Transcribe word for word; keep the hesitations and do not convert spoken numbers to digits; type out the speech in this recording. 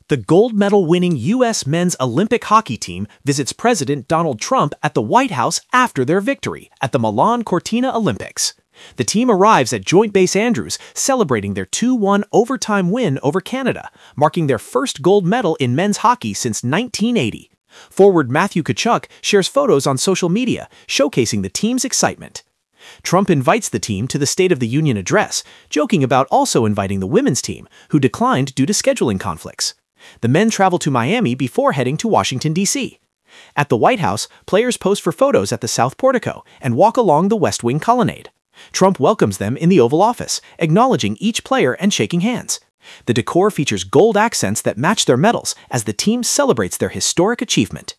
The gold medal-winning U S men's Olympic hockey team visits President Donald Trump at the White House after their victory at the Milan Cortina Olympics. The team arrives at Joint Base Andrews, celebrating their two one overtime win over Canada, marking their first gold medal in men's hockey since nineteen eighty. Forward Matthew Tkachuk shares photos on social media, showcasing the team's excitement. Trump invites the team to the State of the Union address, joking about also inviting the women's team, who declined due to scheduling conflicts. The men travel to Miami before heading to Washington, D C At the White House, players pose for photos at the South Portico and walk along the West Wing colonnade. Trump welcomes them in the Oval Office, acknowledging each player and shaking hands. The decor features gold accents that match their medals as the team celebrates their historic achievement.